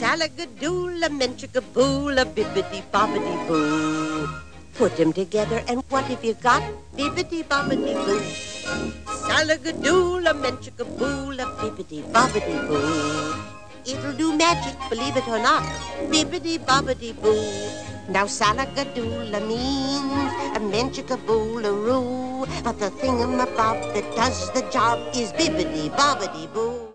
Salagadoola, menchikaboola, bibbidi-bobbidi-boo. Put them together and what have you got? Bibbidi-bobbidi-boo. Salagadoola, menchikaboola, bibbidi-bobbidi-boo. It'll do magic, believe it or not. Bibbidi-bobbidi-boo. Now salagadoola means a menchikaboola-roo. But the thingamabob that does the job is bibbidi-bobbidi-boo.